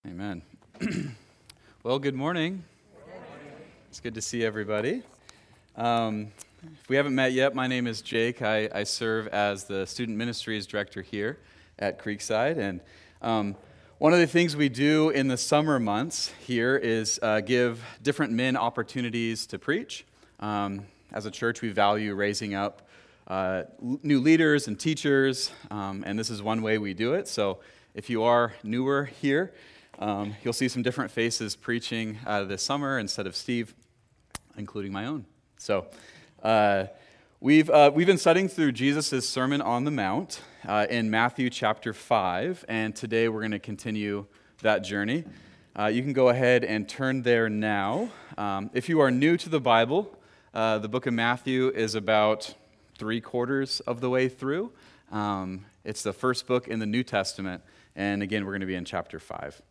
Amen. Well, good morning. It's good to see everybody. If we haven't met yet, my name is Jake. I serve as the Student Ministries Director here at Creekside. And one of the things we do in the summer months here is give different men opportunities to preach. As a church, we value raising up new leaders and teachers, and this is one way we do it. So if you are newer here, you'll see some different faces preaching this summer instead of Steve, including my own. So we've been studying through Jesus' Sermon on the Mount in Matthew chapter 5, and today we're going to continue that journey. You can go ahead and turn there now. If you are new to the Bible, the book of Matthew is about 3/4 of the way through. It's the first book in the New Testament, and again, we're going to be in chapter 5.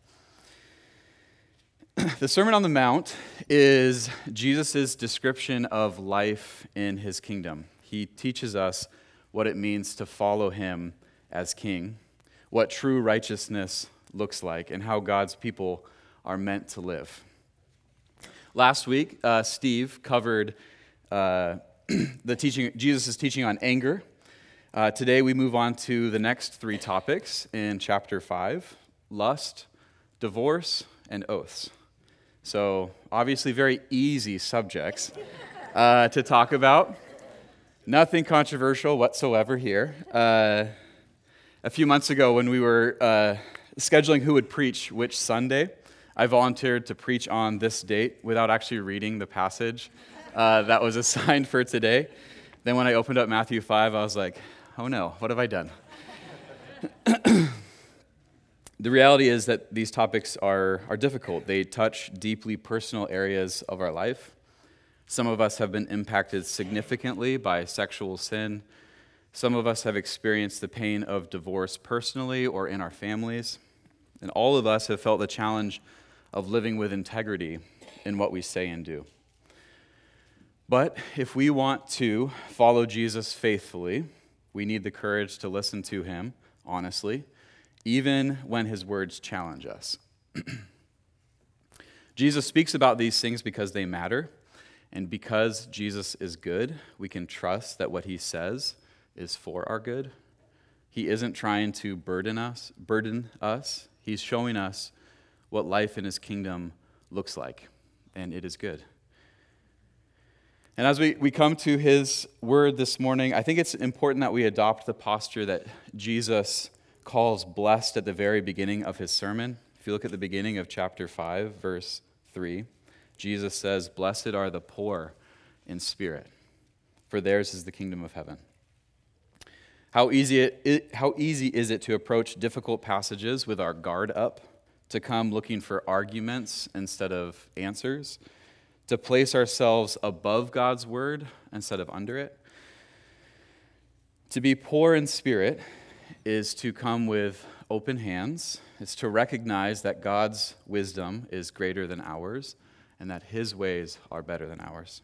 The Sermon on the Mount is Jesus' description of life in his kingdom. He teaches us what it means to follow him as king, what true righteousness looks like, and how God's people are meant to live. Last week, Steve covered Jesus' teaching on anger. Today, we move on to the next 3 topics in chapter 5, lust, divorce, and oaths. So, obviously, very easy subjects to talk about. Nothing controversial whatsoever here. A few months ago, when we were scheduling who would preach which Sunday, I volunteered to preach on this date without actually reading the passage that was assigned for today. Then when I opened up Matthew 5, I was like, oh no, what have I done? The reality is that these topics are difficult. They touch deeply personal areas of our life. Some of us have been impacted significantly by sexual sin. Some of us have experienced the pain of divorce personally or in our families. And all of us have felt the challenge of living with integrity in what we say and do. But if we want to follow Jesus faithfully, we need the courage to listen to him honestly, even when his words challenge us. Jesus speaks about these things because they matter, and because Jesus is good, we can trust that what he says is for our good. He isn't trying to burden us. He's showing us what life in his kingdom looks like, and it is good. And as we come to his word this morning, I think it's important that we adopt the posture that Jesus calls blessed at the very beginning of his sermon. If you look at the beginning of chapter 5, verse 3, Jesus says, "Blessed are the poor in spirit, for theirs is the kingdom of heaven." How easy is it to approach difficult passages with our guard up, to come looking for arguments instead of answers, to place ourselves above God's word instead of under it? To be poor in spirit is to come with open hands. It's to recognize that God's wisdom is greater than ours and that his ways are better than ours.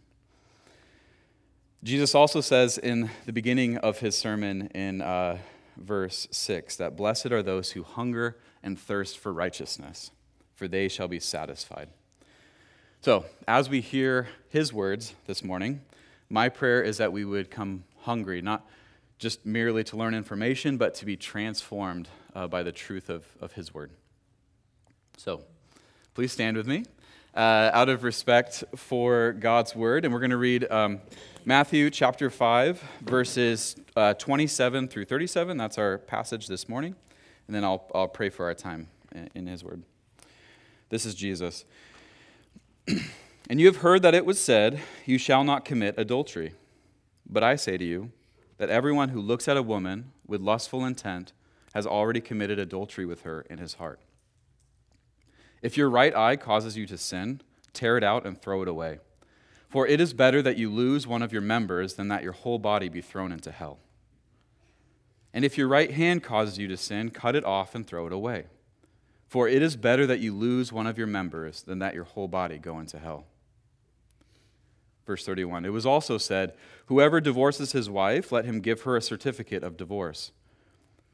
Jesus also says in the beginning of his sermon in verse 6 that blessed are those who hunger and thirst for righteousness, for they shall be satisfied. So, as we hear his words this morning, my prayer is that we would come hungry, not just merely to learn information, but to be transformed by the truth of his word. So, please stand with me out of respect for God's word, and we're going to read Matthew chapter 5, verses 27 through 37. That's our passage this morning, and then I'll pray for our time in his word. This is Jesus. "And you have heard that it was said, 'You shall not commit adultery.' But I say to you, that everyone who looks at a woman with lustful intent has already committed adultery with her in his heart. If your right eye causes you to sin, tear it out and throw it away. For it is better that you lose one of your members than that your whole body be thrown into hell. And if your right hand causes you to sin, cut it off and throw it away. For it is better that you lose one of your members than that your whole body go into hell." Verse 31, "It was also said, 'Whoever divorces his wife, let him give her a certificate of divorce.'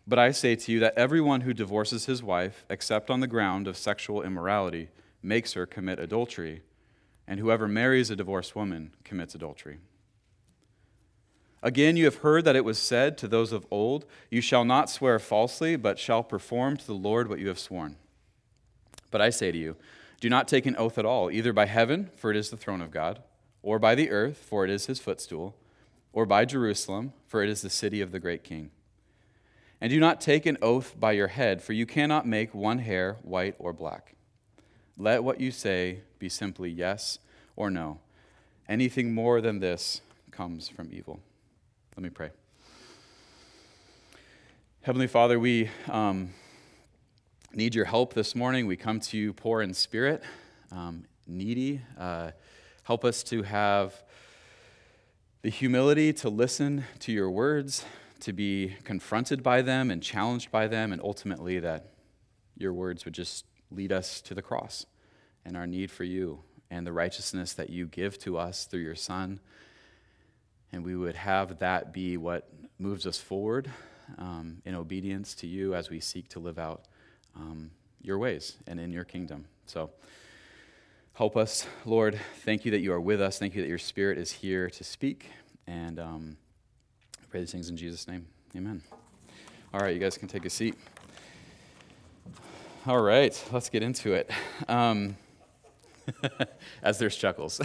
But I say to you that everyone who divorces his wife, except on the ground of sexual immorality, makes her commit adultery, and whoever marries a divorced woman commits adultery. Again, you have heard that it was said to those of old, you shall not swear falsely, but shall perform to the Lord what you have sworn. But I say to you, do not take an oath at all, either by heaven, for it is the throne of God, or by the earth, for it is his footstool, or by Jerusalem, for it is the city of the great king. And do not take an oath by your head, for you cannot make one hair white or black. Let what you say be simply yes or no. Anything more than this comes from evil. Let me pray. Heavenly Father, we need your help this morning. We come to you poor in spirit, needy. Help us to have the humility to listen to your words, to be confronted by them and challenged by them, and ultimately that your words would just lead us to the cross and our need for you and the righteousness that you give to us through your Son. And we would have that be what moves us forward in obedience to you as we seek to live out your ways and in your kingdom. So help us, Lord. Thank you that you are with us. Thank you that your Spirit is here to speak. And I pray these things in Jesus' name. Amen. All right, you guys can take a seat. All right, let's get into it. As there's chuckles.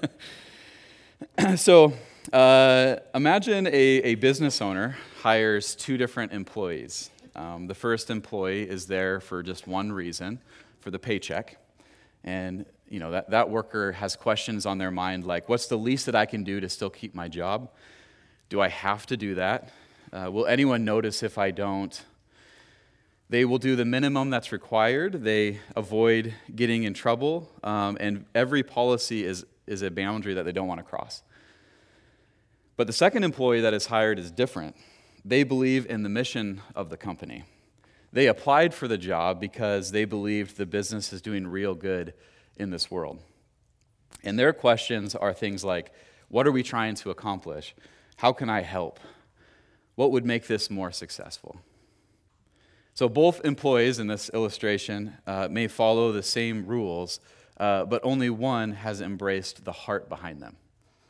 So imagine a business owner hires two different employees. The first employee is there for just one reason, for the paycheck. And that worker has questions on their mind like, what's the least that I can do to still keep my job? Do I have to do that? Will anyone notice if I don't? They will do the minimum that's required. They avoid getting in trouble. And every policy is a boundary that they don't want to cross. But the second employee that is hired is different. They believe in the mission of the company. They applied for the job because they believed the business is doing real good in this world. And their questions are things like, what are we trying to accomplish? How can I help? What would make this more successful? So both employees in this illustration may follow the same rules, but only one has embraced the heart behind them.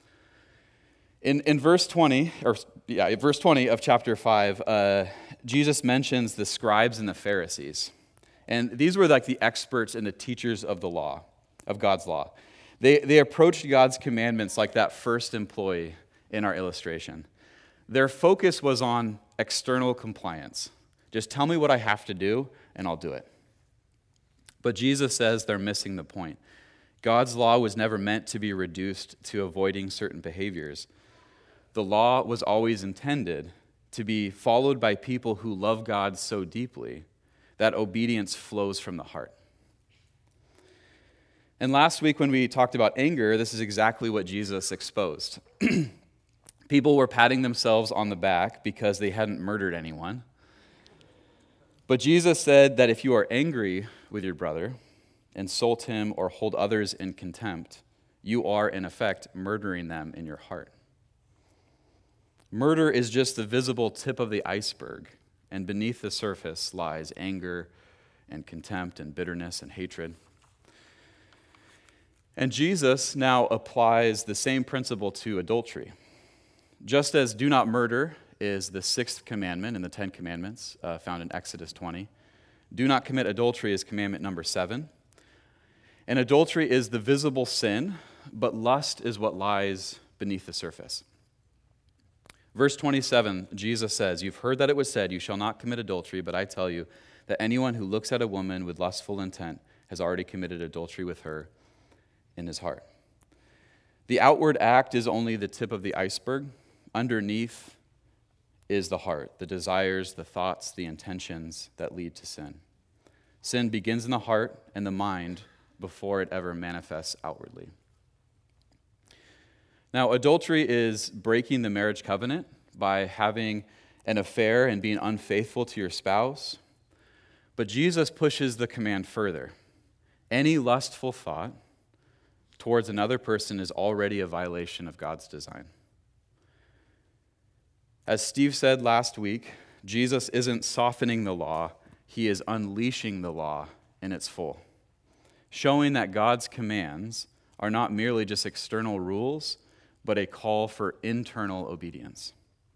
In verse 20 of chapter 5, Jesus mentions the scribes and the Pharisees. And these were like the experts and the teachers of the law, of God's law. They approached God's commandments like that first employee in our illustration. Their focus was on external compliance. Just tell me what I have to do, and I'll do it. But Jesus says they're missing the point. God's law was never meant to be reduced to avoiding certain behaviors. The law was always intended to be followed by people who love God so deeply that obedience flows from the heart. And last week when we talked about anger, this is exactly what Jesus exposed. People were patting themselves on the back because they hadn't murdered anyone. But Jesus said that if you are angry with your brother, insult him, or hold others in contempt, you are, in effect, murdering them in your heart. Murder is just the visible tip of the iceberg, and beneath the surface lies anger and contempt and bitterness and hatred. And Jesus now applies the same principle to adultery. Just as do not murder is the sixth commandment in the Ten Commandments found in Exodus 20, do not commit adultery is commandment number 7. And adultery is the visible sin, but lust is what lies beneath the surface. Verse 27, Jesus says, you've heard that it was said, you shall not commit adultery, but I tell you that anyone who looks at a woman with lustful intent has already committed adultery with her in his heart. The outward act is only the tip of the iceberg. Underneath is the heart, the desires, the thoughts, the intentions that lead to sin. Sin begins in the heart and the mind before it ever manifests outwardly. Now, adultery is breaking the marriage covenant by having an affair and being unfaithful to your spouse. But Jesus pushes the command further. Any lustful thought towards another person is already a violation of God's design. As Steve said last week, Jesus isn't softening the law, he is unleashing the law in its full, showing that God's commands are not merely just external rules, but a call for internal obedience.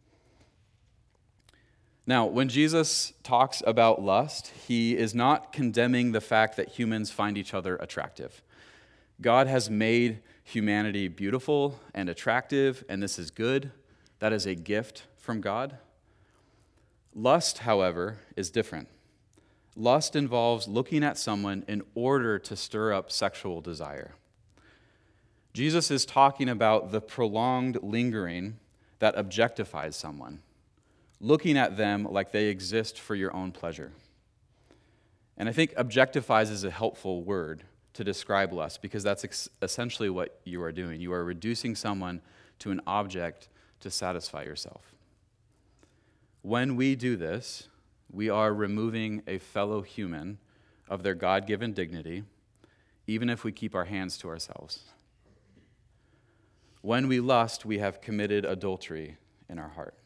Now, when Jesus talks about lust, he is not condemning the fact that humans find each other attractive. God has made humanity beautiful and attractive, and this is good. That is a gift from God. Lust, however, is different. Lust involves looking at someone in order to stir up sexual desire. Jesus is talking about the prolonged lingering that objectifies someone, looking at them like they exist for your own pleasure. And I think objectifies is a helpful word to describe lust because that's essentially what you are doing. You are reducing someone to an object to satisfy yourself. When we do this, we are removing a fellow human of their God-given dignity, even if we keep our hands to ourselves. When we lust, we have committed adultery in our heart.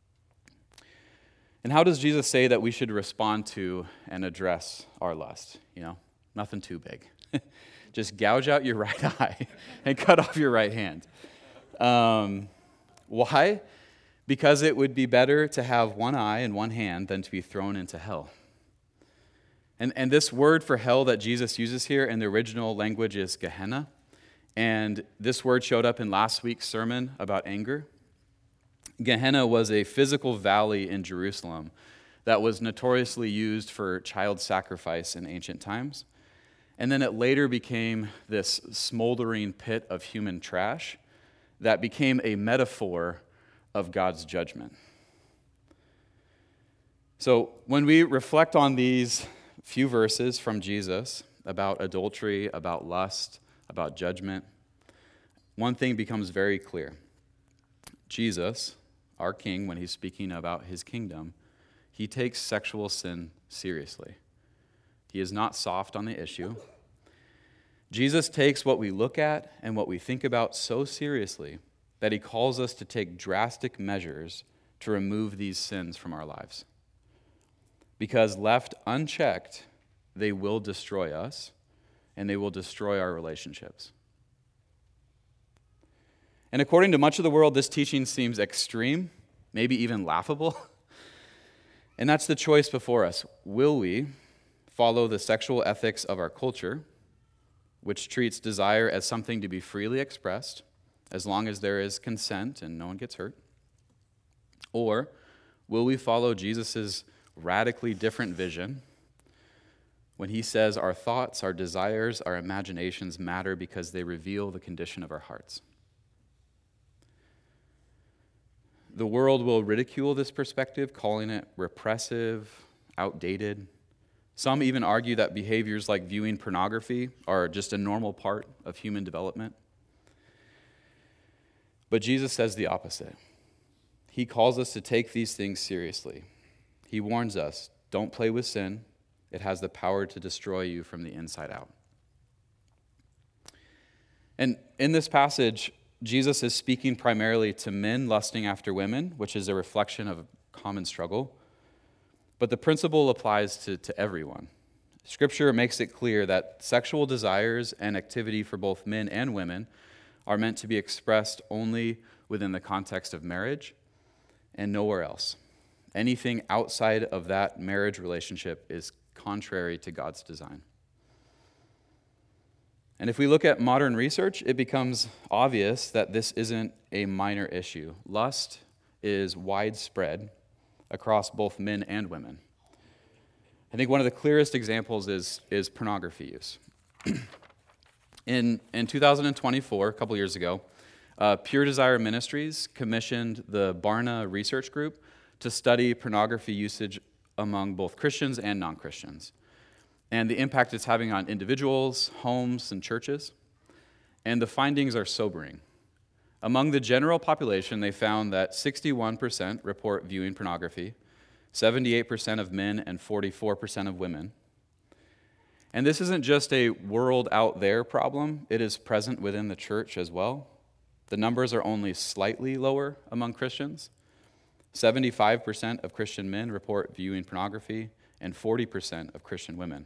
And how does Jesus say that we should respond to and address our lust? Nothing too big. Just gouge out your right eye and cut off your right hand. Why? Because it would be better to have one eye and one hand than to be thrown into hell. And this word for hell that Jesus uses here in the original language is Gehenna. And this word showed up in last week's sermon about anger. Gehenna was a physical valley in Jerusalem that was notoriously used for child sacrifice in ancient times. And then it later became this smoldering pit of human trash that became a metaphor of God's judgment. So when we reflect on these few verses from Jesus about adultery, about lust, about judgment, one thing becomes very clear. Jesus, our King, when he's speaking about his kingdom, he takes sexual sin seriously. He is not soft on the issue. Jesus takes what we look at and what we think about so seriously that he calls us to take drastic measures to remove these sins from our lives. Because left unchecked, they will destroy us, and they will destroy our relationships. And according to much of the world, this teaching seems extreme, maybe even laughable. And that's the choice before us. Will we follow the sexual ethics of our culture, which treats desire as something to be freely expressed, as long as there is consent and no one gets hurt? Or will we follow Jesus' radically different vision when he says our thoughts, our desires, our imaginations matter because they reveal the condition of our hearts? The world will ridicule this perspective, calling it repressive, outdated. Some even argue that behaviors like viewing pornography are just a normal part of human development. But Jesus says the opposite. He calls us to take these things seriously. He warns us, don't play with sin. It has the power to destroy you from the inside out. And in this passage, Jesus is speaking primarily to men lusting after women, which is a reflection of a common struggle. But the principle applies to everyone. Scripture makes it clear that sexual desires and activity for both men and women are meant to be expressed only within the context of marriage and nowhere else. Anything outside of that marriage relationship is contrary to God's design. And if we look at modern research, it becomes obvious that this isn't a minor issue. Lust is widespread across both men and women. I think one of the clearest examples is pornography use. In 2024, a couple years ago, Pure Desire Ministries commissioned the Barna Research Group to study pornography usage among both Christians and non-Christians, and the impact it's having on individuals, homes, and churches. And the findings are sobering. Among the general population, they found that 61% report viewing pornography, 78% of men, and 44% of women. And this isn't just a world out there problem, it is present within the church as well. The numbers are only slightly lower among Christians. 75% of Christian men report viewing pornography, and 40% of Christian women.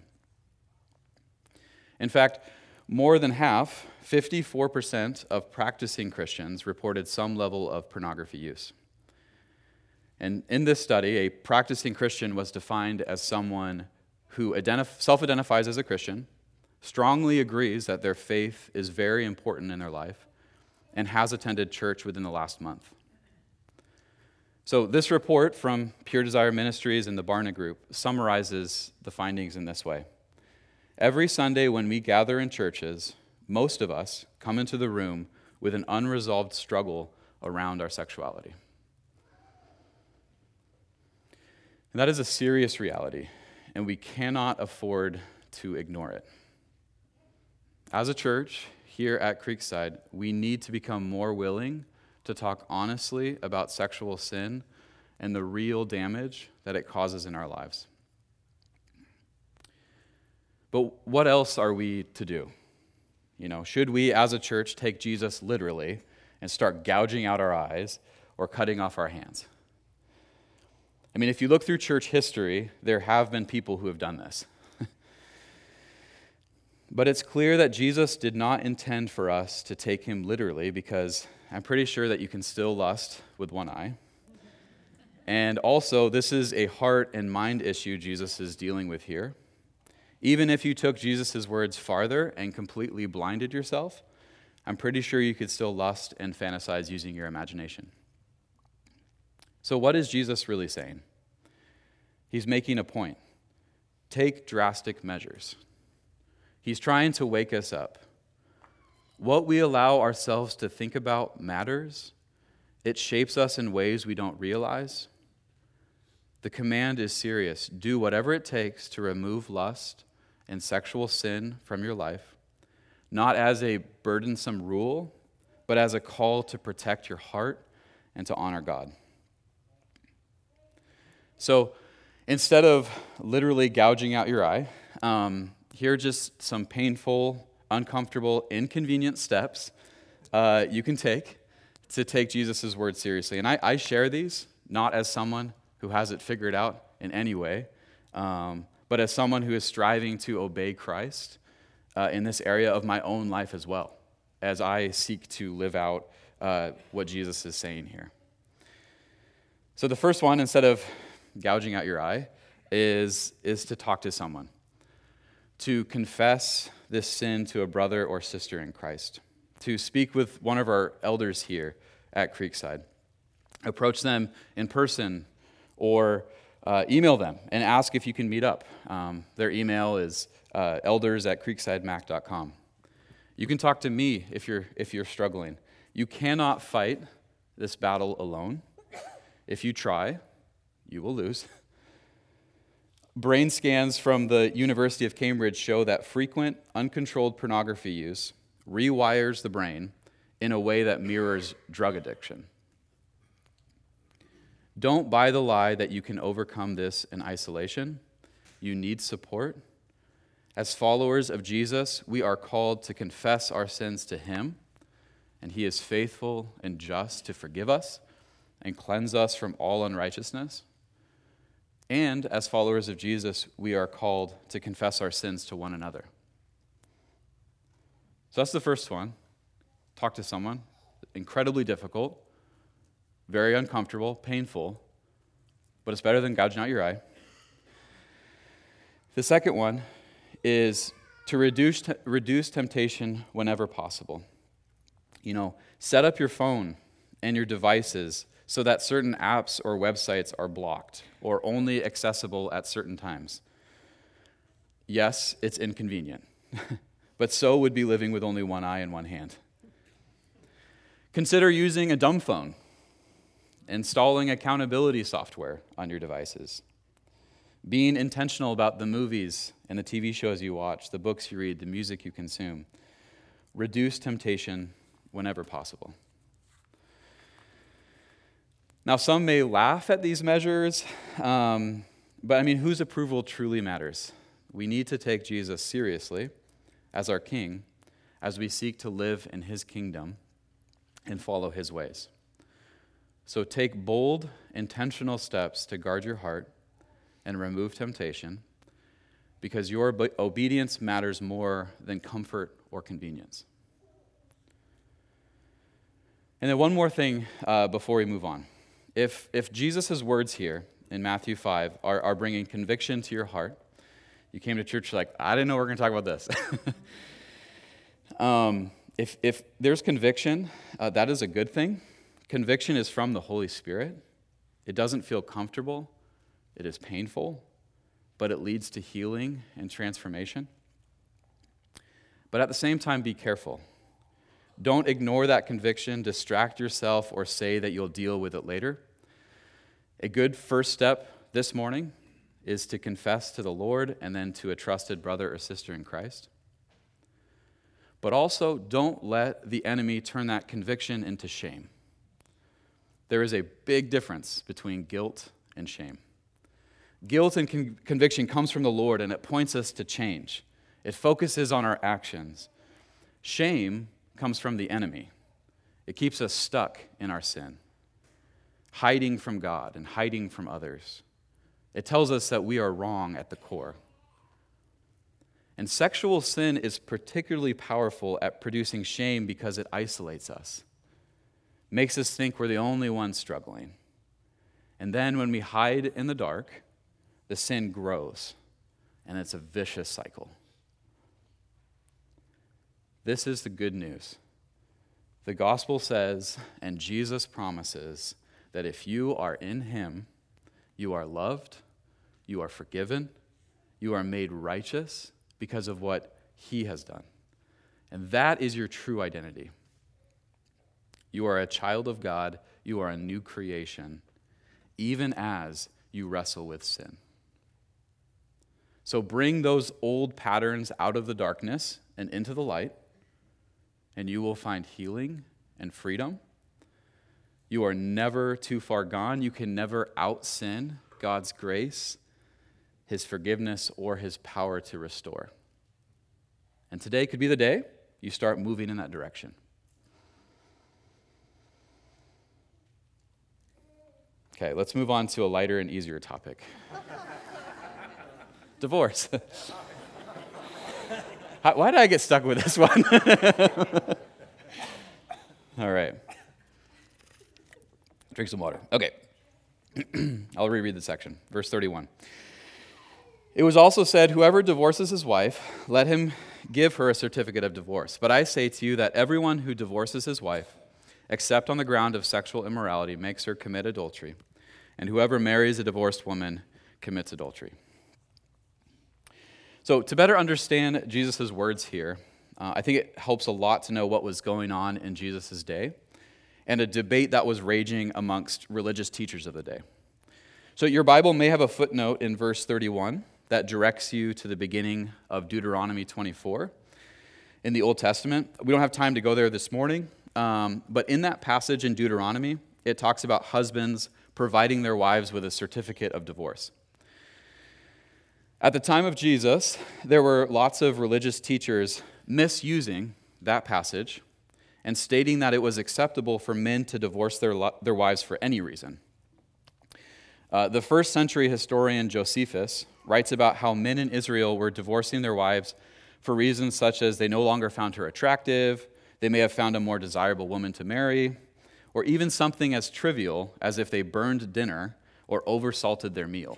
In fact, more than half, 54% of practicing Christians reported some level of pornography use. And in this study, a practicing Christian was defined as someone who self-identifies as a Christian, strongly agrees that their faith is very important in their life, and has attended church within the last month. So this report from Pure Desire Ministries and the Barna Group summarizes the findings in this way. Every Sunday when we gather in churches, most of us come into the room with an unresolved struggle around our sexuality. And that is a serious reality, and we cannot afford to ignore it. As a church here at Creekside, we need to become more willing to talk honestly about sexual sin and the real damage that it causes in our lives. But what else are we to do? Should we as a church take Jesus literally and start gouging out our eyes or cutting off our hands? If you look through church history, there have been people who have done this. But it's clear that Jesus did not intend for us to take him literally, because I'm pretty sure that you can still lust with one eye. And also, this is a heart and mind issue Jesus is dealing with here. Even if you took Jesus' words farther and completely blinded yourself, I'm pretty sure you could still lust and fantasize using your imagination. So what is Jesus really saying? He's making a point. Take drastic measures. He's trying to wake us up. What we allow ourselves to think about matters. It shapes us in ways we don't realize. The command is serious. Do whatever it takes to remove lust and sexual sin from your life, not as a burdensome rule, but as a call to protect your heart and to honor God. So instead of literally gouging out your eye, here are just some painful, uncomfortable, inconvenient steps you can take to take Jesus' word seriously. And I share these not as someone who has it figured out in any way, but as someone who is striving to obey Christ in this area of my own life as well, as I seek to live out what Jesus is saying here. So the first one, instead of gouging out your eye, is to talk to someone, to confess this sin to a brother or sister in Christ, to speak with one of our elders here at Creekside, approach them in person, or email them and ask if you can meet up. Their email is elders@creeksidemac.com. You can talk to me if you're struggling. You cannot fight this battle alone. If you try, you will lose. Brain scans from the University of Cambridge show that frequent, uncontrolled pornography use rewires the brain in a way that mirrors drug addiction. Don't buy the lie that you can overcome this in isolation. You need support. As followers of Jesus, we are called to confess our sins to him, and he is faithful and just to forgive us and cleanse us from all unrighteousness. And as followers of Jesus, we are called to confess our sins to one another. So that's the first one. Talk to someone. Incredibly difficult, very uncomfortable, painful, but it's better than gouging out your eye. The second one is to reduce temptation whenever possible. Set up your phone and your devices so that certain apps or websites are blocked or only accessible at certain times. Yes, it's inconvenient, but so would be living with only one eye and one hand. Consider using a dumb phone, installing accountability software on your devices, being intentional about the movies and the TV shows you watch, the books you read, the music you consume. Reduce temptation whenever possible. Now, some may laugh at these measures, but whose approval truly matters? We need to take Jesus seriously as our King as we seek to live in his kingdom and follow his ways. So take bold, intentional steps to guard your heart and remove temptation, because your obedience matters more than comfort or convenience. And then one more thing before we move on. If Jesus' words here in Matthew 5 are bringing conviction to your heart, you came to church like, I didn't know we were going to talk about this. If there's conviction, that is a good thing. Conviction is from the Holy Spirit. It doesn't feel comfortable. It is painful, but it leads to healing and transformation. But at the same time, be careful. Don't ignore that conviction, distract yourself, or say that you'll deal with it later. A good first step this morning is to confess to the Lord and then to a trusted brother or sister in Christ. But also, don't let the enemy turn that conviction into shame. There is a big difference between guilt and shame. Guilt and conviction comes from the Lord, and it points us to change. It focuses on our actions. Shame comes from the enemy. It keeps us stuck in our sin, hiding from God and hiding from others. It tells us that we are wrong at the core. And sexual sin is particularly powerful at producing shame because it isolates us, makes us think we're the only ones struggling. And then when we hide in the dark, the sin grows, and it's a vicious cycle. This is the good news. The gospel says, and Jesus promises, that if you are in him, you are loved, you are forgiven, you are made righteous because of what he has done. And that is your true identity. You are a child of God, you are a new creation, even as you wrestle with sin. So bring those old patterns out of the darkness and into the light, and you will find healing and freedom. You are never too far gone. You can never out-sin God's grace, his forgiveness, or his power to restore. And today could be the day you start moving in that direction. Okay, let's move on to a lighter and easier topic. Divorce. Why did I get stuck with this one? All right. Drink some water. Okay. I'll reread the section. Verse 31. It was also said, whoever divorces his wife, let him give her a certificate of divorce. But I say to you that everyone who divorces his wife, except on the ground of sexual immorality, makes her commit adultery. And whoever marries a divorced woman commits adultery. So to better understand Jesus' words here, I think it helps a lot to know what was going on in Jesus' day and a debate that was raging amongst religious teachers of the day. So your Bible may have a footnote in verse 31 that directs you to the beginning of Deuteronomy 24 in the Old Testament. We don't have time to go there this morning, but in that passage in Deuteronomy, it talks about husbands providing their wives with a certificate of divorce. At the time of Jesus, there were lots of religious teachers misusing that passage and stating that it was acceptable for men to divorce their wives for any reason. The first century historian Josephus writes about how men in Israel were divorcing their wives for reasons such as they no longer found her attractive, they may have found a more desirable woman to marry, or even something as trivial as if they burned dinner or oversalted their meal.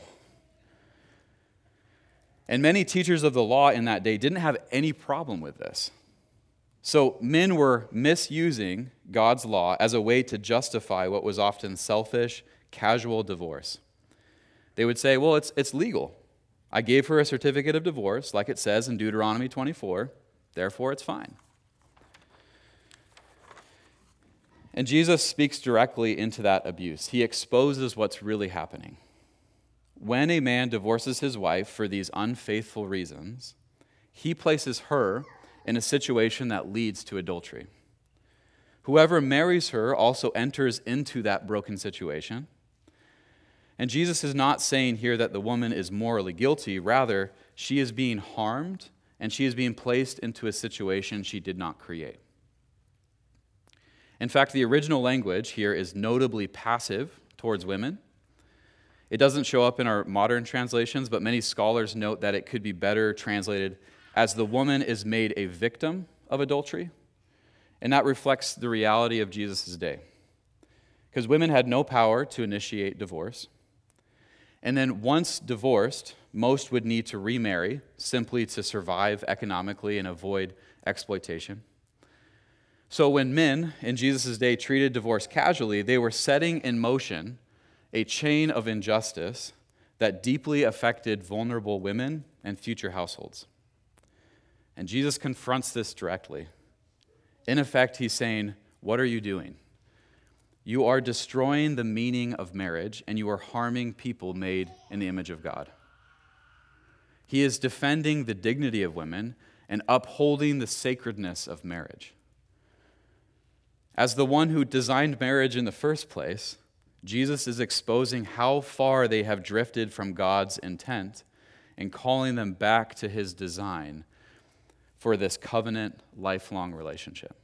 And many teachers of the law in that day didn't have any problem with this. So men were misusing God's law as a way to justify what was often selfish, casual divorce. They would say, well, it's legal. I gave her a certificate of divorce, like it says in Deuteronomy 24, therefore it's fine. And Jesus speaks directly into that abuse. He exposes what's really happening. When a man divorces his wife for these unfaithful reasons, he places her in a situation that leads to adultery. Whoever marries her also enters into that broken situation. And Jesus is not saying here that the woman is morally guilty. Rather, she is being harmed and she is being placed into a situation she did not create. In fact, the original language here is notably passive towards women. It doesn't show up in our modern translations, but many scholars note that it could be better translated as the woman is made a victim of adultery, and that reflects the reality of Jesus' day. Because women had no power to initiate divorce. And then once divorced, most would need to remarry simply to survive economically and avoid exploitation. So when men in Jesus' day treated divorce casually, they were setting in motion a chain of injustice that deeply affected vulnerable women and future households. And Jesus confronts this directly. In effect, he's saying, "What are you doing? You are destroying the meaning of marriage, and you are harming people made in the image of God." He is defending the dignity of women and upholding the sacredness of marriage. As the one who designed marriage in the first place, Jesus is exposing how far they have drifted from God's intent and calling them back to his design for this covenant, lifelong relationship.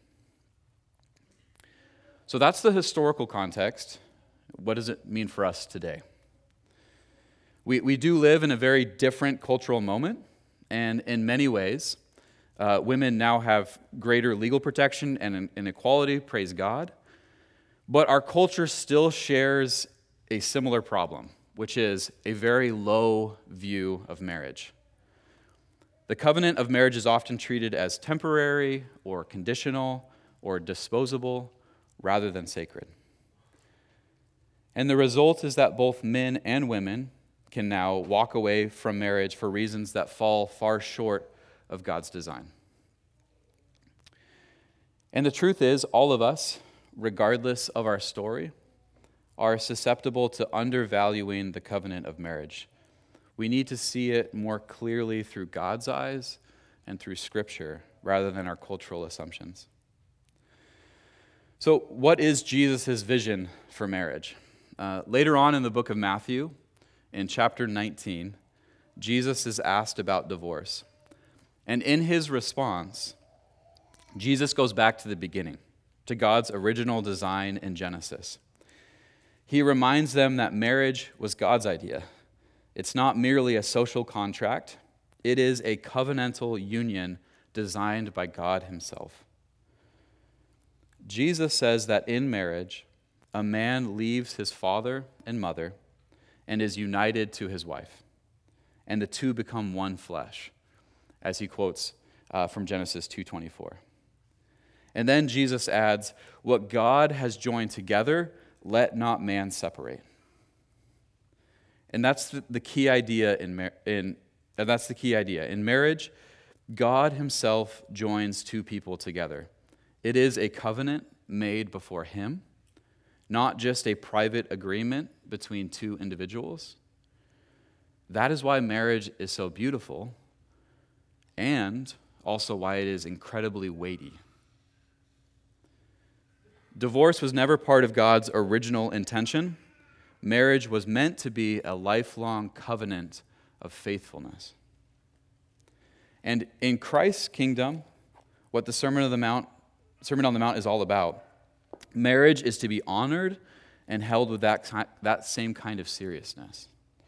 So that's the historical context. What does it mean for us today? We do live in a very different cultural moment, and in many ways, women now have greater legal protection and equality, praise God. But our culture still shares a similar problem, which is a very low view of marriage. The covenant of marriage is often treated as temporary or conditional or disposable rather than sacred. And the result is that both men and women can now walk away from marriage for reasons that fall far short of God's design. And the truth is, all of us, regardless of our story, are susceptible to undervaluing the covenant of marriage. We need to see it more clearly through God's eyes and through Scripture rather than our cultural assumptions. So, what is Jesus' vision for marriage? Later on in the book of Matthew, in chapter 19, Jesus is asked about divorce. And in his response, Jesus goes back to the beginning, to God's original design in Genesis. He reminds them that marriage was God's idea. It's not merely a social contract, it is a covenantal union designed by God himself. Jesus says that in marriage, a man leaves his father and mother and is united to his wife, and the two become one flesh, as he quotes from Genesis 2:24. And then Jesus adds, "What God has joined together, let not man separate." And that's the key idea that's the key idea. In marriage, God himself joins two people together. It is a covenant made before him, not just a private agreement between two individuals. That is why marriage is so beautiful, and also why it is incredibly weighty. Divorce was never part of God's original intention. Marriage was meant to be a lifelong covenant of faithfulness. And in Christ's kingdom, what the Sermon on the Mount is all about, marriage is to be honored and held with that same kind of seriousness.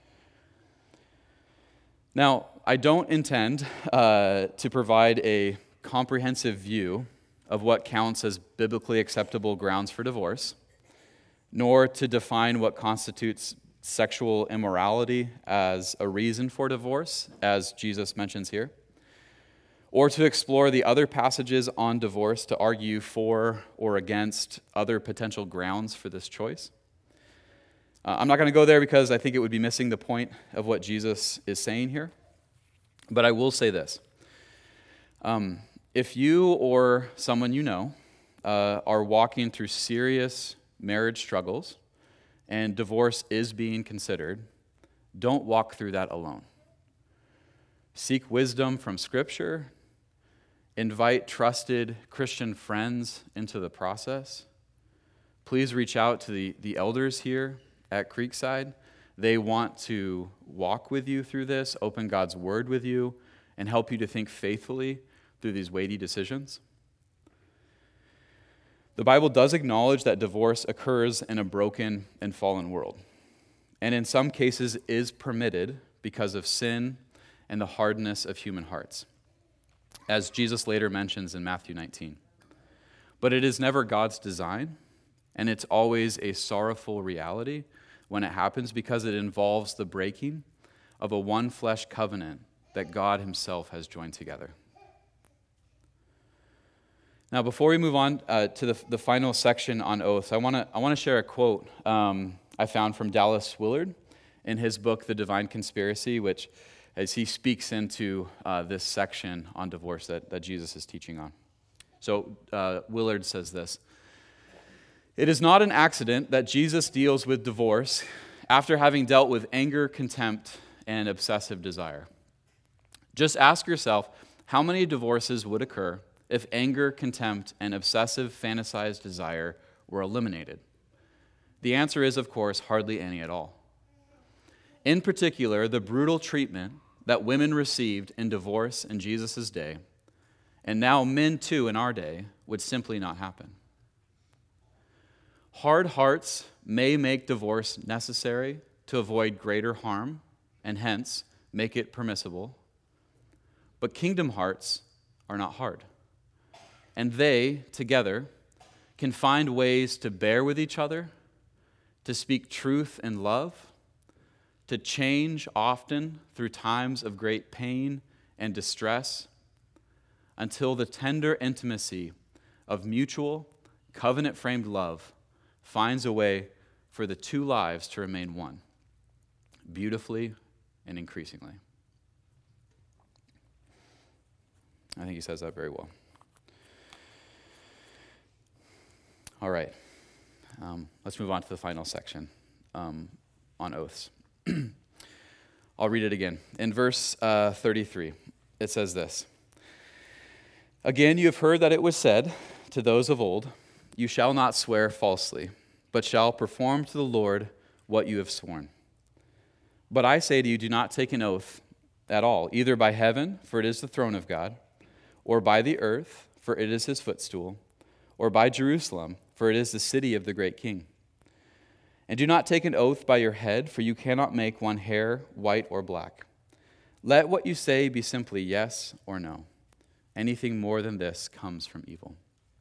Now, I don't intend to provide a comprehensive view of what counts as biblically acceptable grounds for divorce, nor to define what constitutes sexual immorality as a reason for divorce, as Jesus mentions here, or to explore the other passages on divorce to argue for or against other potential grounds for this choice. I'm not going to go there because I think it would be missing the point of what Jesus is saying here. But I will say this. If you or someone you know are walking through serious marriage struggles and divorce is being considered, don't walk through that alone. Seek wisdom from Scripture. Invite trusted Christian friends into the process. Please reach out to the elders here at Creekside. They want to walk with you through this, open God's Word with you, and help you to think faithfully through these weighty decisions. The Bible does acknowledge that divorce occurs in a broken and fallen world, and in some cases is permitted because of sin and the hardness of human hearts, as Jesus later mentions in Matthew 19. But it is never God's design, and it's always a sorrowful reality when it happens because it involves the breaking of a one-flesh covenant that God himself has joined together. Now, before we move on to the final section on oaths, I want to share a quote I found from Dallas Willard in his book, The Divine Conspiracy, which, as he speaks into this section on divorce that Jesus is teaching on. So Willard says this: "It is not an accident that Jesus deals with divorce after having dealt with anger, contempt, and obsessive desire. Just ask yourself how many divorces would occur if anger, contempt, and obsessive fantasized desire were eliminated. The answer is, of course, hardly any at all. In particular, the brutal treatment that women received in divorce in Jesus' day, and now men too in our day, would simply not happen. Hard hearts may make divorce necessary to avoid greater harm, and hence make it permissible. But kingdom hearts are not hard. And they, together, can find ways to bear with each other, to speak truth in love, to change often through times of great pain and distress, until the tender intimacy of mutual, covenant-framed love finds a way for the two lives to remain one, beautifully and increasingly." I think he says that very well. All right, let's move on to the final section on oaths. I'll read it again. In verse 33, it says this: "Again, you have heard that it was said to those of old, 'You shall not swear falsely, but shall perform to the Lord what you have sworn.' But I say to you, do not take an oath at all, either by heaven, for it is the throne of God, or by the earth, for it is his footstool, or by Jerusalem, for it is the city of the great king. And do not take an oath by your head, for you cannot make one hair white or black. Let what you say be simply yes or no. Anything more than this comes from evil."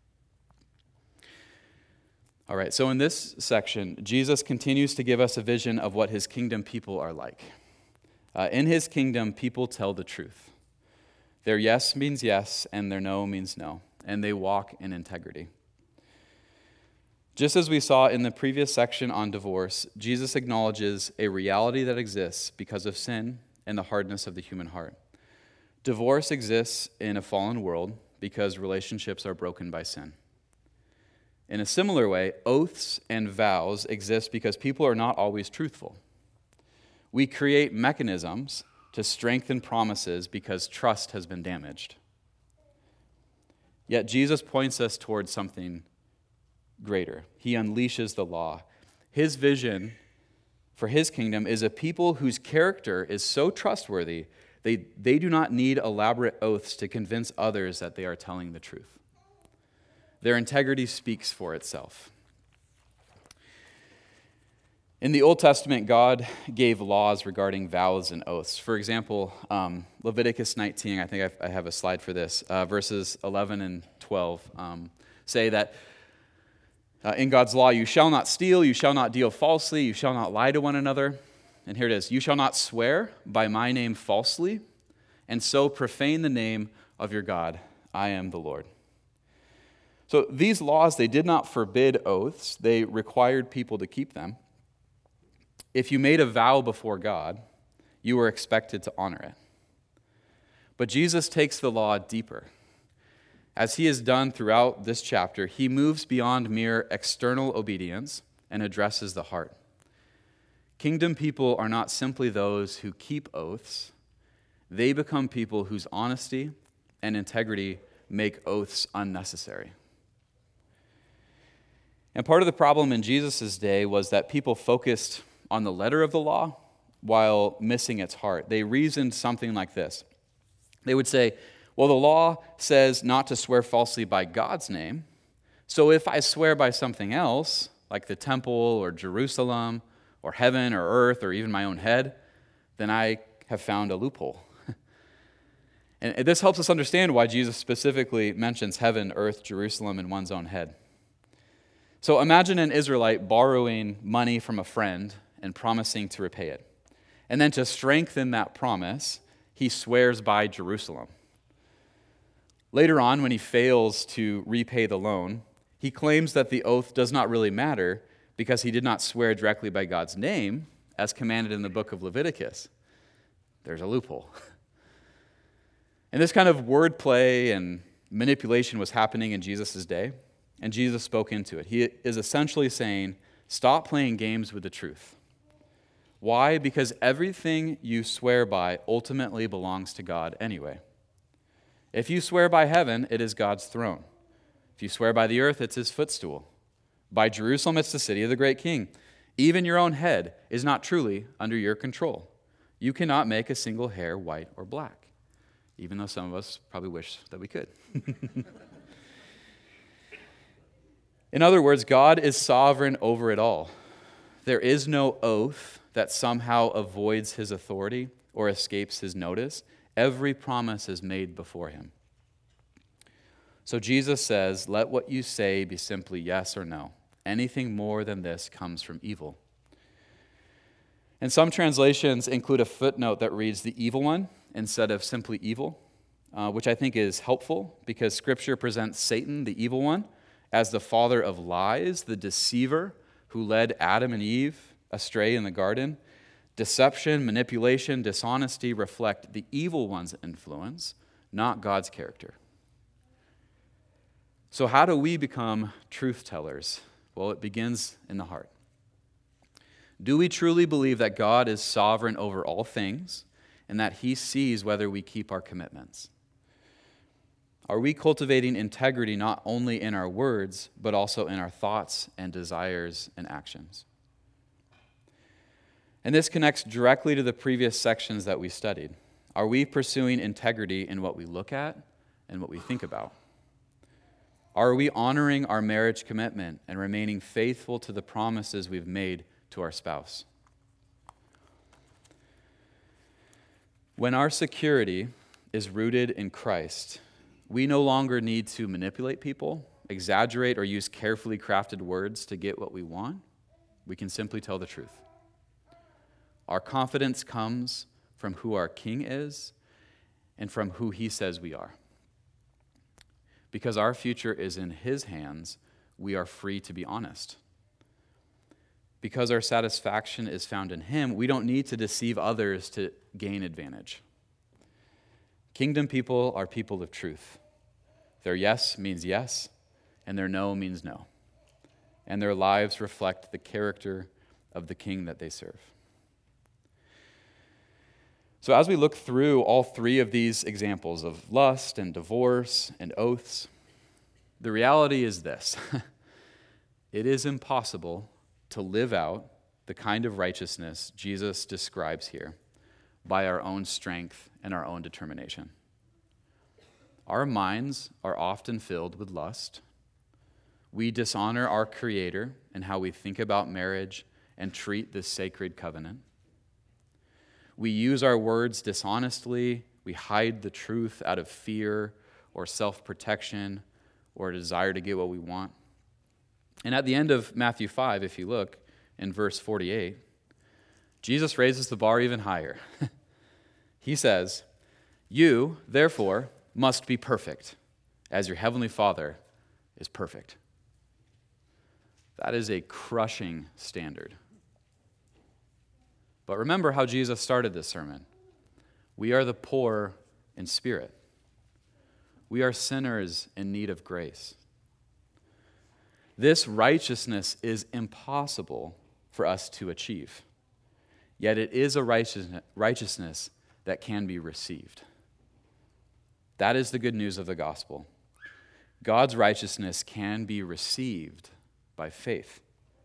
All right, so in this section, Jesus continues to give us a vision of what his kingdom people are like. In his kingdom, people tell the truth. Their yes means yes, and their no means no, and they walk in integrity. Just as we saw in the previous section on divorce, Jesus acknowledges a reality that exists because of sin and the hardness of the human heart. Divorce exists in a fallen world because relationships are broken by sin. In a similar way, oaths and vows exist because people are not always truthful. We create mechanisms to strengthen promises because trust has been damaged. Yet Jesus points us towards something greater. He unleashes the law. His vision for his kingdom is a people whose character is so trustworthy, they do not need elaborate oaths to convince others that they are telling the truth. Their integrity speaks for itself. In the Old Testament, God gave laws regarding vows and oaths. For example, Leviticus 19, I think I have a slide for this, verses 11 and 12 say that in God's law, you shall not steal, you shall not deal falsely, you shall not lie to one another. And here it is: you shall not swear by my name falsely, and so profane the name of your God. I am the Lord. So these laws, they did not forbid oaths, they required people to keep them. If you made a vow before God, you were expected to honor it. But Jesus takes the law deeper. As he has done throughout this chapter, he moves beyond mere external obedience and addresses the heart. Kingdom people are not simply those who keep oaths. They become people whose honesty and integrity make oaths unnecessary. And part of the problem in Jesus' day was that people focused on the letter of the law while missing its heart. They reasoned something like this. They would say, well, the law says not to swear falsely by God's name, So if I swear by something else, like the temple or Jerusalem or heaven or earth or even my own head, then I have found a loophole. And this helps us understand why Jesus specifically mentions heaven, earth, Jerusalem, and one's own head. So imagine an Israelite borrowing money from a friend and promising to repay it. And then to strengthen that promise, he swears by Jerusalem. Later on, when he fails to repay the loan, he claims that the oath does not really matter because he did not swear directly by God's name, as commanded in the book of Leviticus. There's a loophole. And this kind of wordplay and manipulation was happening in Jesus' day, and Jesus spoke into it. He is essentially saying, stop playing games with the truth. Why? Because everything you swear by ultimately belongs to God anyway. If you swear by heaven, it is God's throne. If you swear by the earth, it's his footstool. By Jerusalem, it's the city of the great king. Even your own head is not truly under your control. You cannot make a single hair white or black, even though some of us probably wish that we could. In other words, God is sovereign over it all. There is no oath that somehow avoids his authority or escapes his notice. Every promise is made before him. So Jesus says, let what you say be simply yes or no. Anything more than this comes from evil. And some translations include a footnote that reads the evil one instead of simply evil, which I think is helpful because Scripture presents Satan, the evil one, as the father of lies, the deceiver who led Adam and Eve astray in the garden. Deception, manipulation, dishonesty reflect the evil one's influence, not God's character. So how do we become truth tellers? Well, it begins in the heart. Do we truly believe that God is sovereign over all things and that he sees whether we keep our commitments? Are we cultivating integrity not only in our words, but also in our thoughts and desires and actions? And this connects directly to the previous sections that we studied. Are we pursuing integrity in what we look at and what we think about? Are we honoring our marriage commitment and remaining faithful to the promises we've made to our spouse? When our security is rooted in Christ, we no longer need to manipulate people, exaggerate, or use carefully crafted words to get what we want. We can simply tell the truth. Our confidence comes from who our King is and from who he says we are. Because our future is in his hands, we are free to be honest. Because our satisfaction is found in him, we don't need to deceive others to gain advantage. Kingdom people are people of truth. Their yes means yes, and their no means no. And their lives reflect the character of the King that they serve. So as we look through all three of these examples of lust and divorce and oaths, the reality is this. It is impossible to live out the kind of righteousness Jesus describes here by our own strength and our own determination. Our minds are often filled with lust. We dishonor our Creator in how we think about marriage and treat this sacred covenant. We use our words dishonestly. We hide the truth out of fear or self-protection or a desire to get what we want. And at the end of Matthew 5, if you look in verse 48, Jesus raises the bar even higher. He says, "You, therefore, must be perfect, as your heavenly Father is perfect." That is a crushing standard. But remember how Jesus started this sermon. We are the poor in spirit. We are sinners in need of grace. This righteousness is impossible for us to achieve. Yet it is a righteousness that can be received. That is the good news of the gospel. God's righteousness can be received by faith.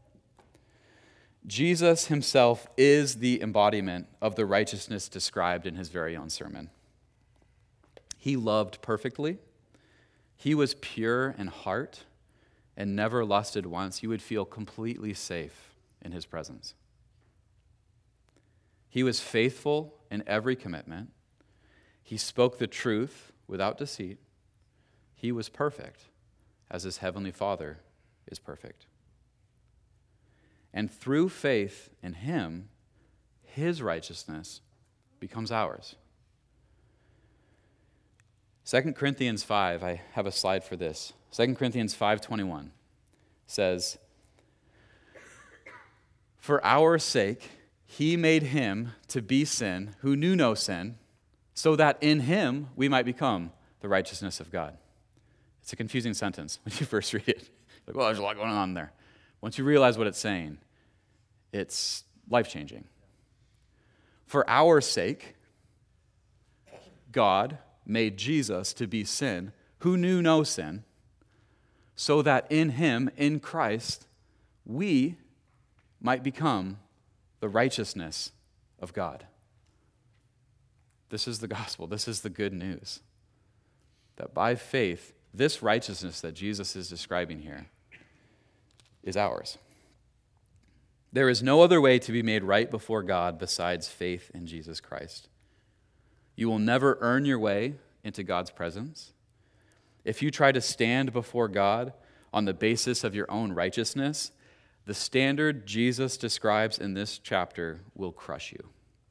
Jesus himself is the embodiment of the righteousness described in his very own sermon. He loved perfectly. He was pure in heart, and never lusted once, you would feel completely safe in his presence. He was faithful in every commitment. He spoke the truth without deceit. He was perfect, as his heavenly Father is perfect. And through faith in him, his righteousness becomes ours. 2 Corinthians 5, I have a slide for this. 2 Corinthians 5:21 says, "For our sake he made him to be sin who knew no sin, so that in him we might become the righteousness of God." It's a confusing sentence when you first read it. Like, well, there's a lot going on there. Once you realize what it's saying, it's life-changing. For our sake, God made Jesus to be sin who knew no sin, so that in him, in Christ, we might become the righteousness of God. This is the gospel. This is the good news. That by faith, this righteousness that Jesus is describing here is ours. There is no other way to be made right before God besides faith in Jesus Christ. You will never earn your way into God's presence. If you try to stand before God on the basis of your own righteousness, the standard Jesus describes in this chapter will crush you.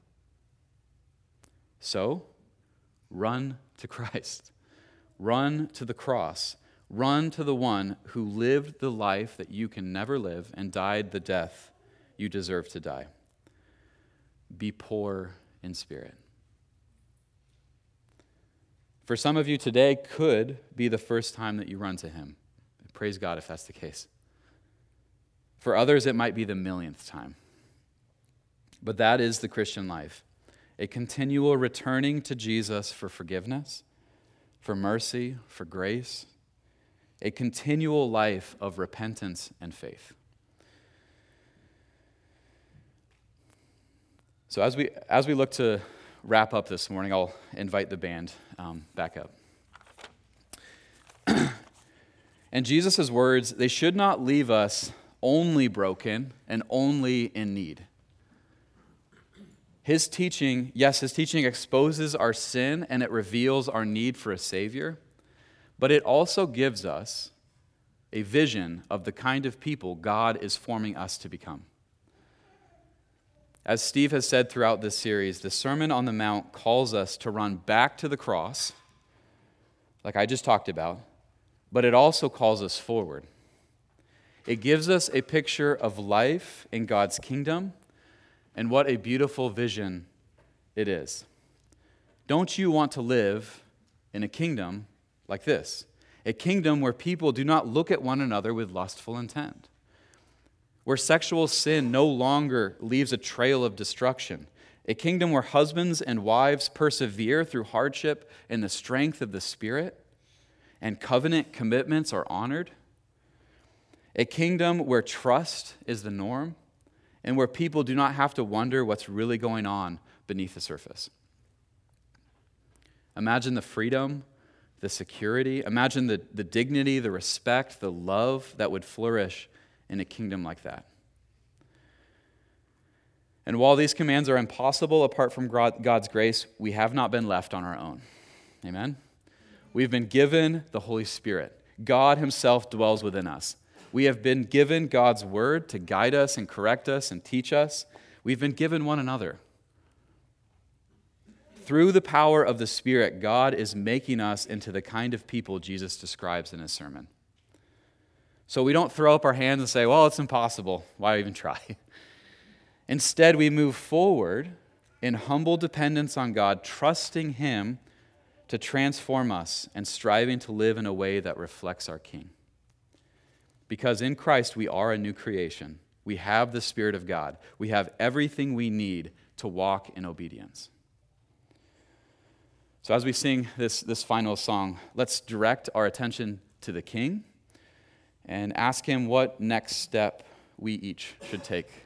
So, run to Christ. Run to the cross. Run to the one who lived the life that you can never live and died the death you deserve to die. Be poor in spirit. For some of you, today could be the first time that you run to him. Praise God if that's the case. For others, it might be the millionth time. But that is the Christian life, a continual returning to Jesus for forgiveness, for mercy, for grace, a continual life of repentance and faith. So as we look to wrap up this morning, I'll invite the band back up. And Jesus' words, they should not leave us only broken and only in need. His teaching exposes our sin and it reveals our need for a Savior, but it also gives us a vision of the kind of people God is forming us to become. As Steve has said throughout this series, the Sermon on the Mount calls us to run back to the cross, like I just talked about, but it also calls us forward. It gives us a picture of life in God's kingdom, and what a beautiful vision it is. Don't you want to live in a kingdom like this? A kingdom where people do not look at one another with lustful intent, where sexual sin no longer leaves a trail of destruction, a kingdom where husbands and wives persevere through hardship in the strength of the Spirit, and covenant commitments are honored, a kingdom where trust is the norm, and where people do not have to wonder what's really going on beneath the surface. Imagine the freedom, the security, imagine the dignity, the respect, the love that would flourish in a kingdom like that. And while these commands are impossible apart from God's grace, we have not been left on our own. Amen? We've been given the Holy Spirit. God himself dwells within us. We have been given God's word to guide us and correct us and teach us. We've been given one another. Through the power of the Spirit, God is making us into the kind of people Jesus describes in his sermon. So we don't throw up our hands and say, well, it's impossible. Why even try? Instead, we move forward in humble dependence on God, trusting him to transform us and striving to live in a way that reflects our King. Because in Christ, we are a new creation. We have the Spirit of God. We have everything we need to walk in obedience. So as we sing this final song, let's direct our attention to the King and ask him what next step we each should take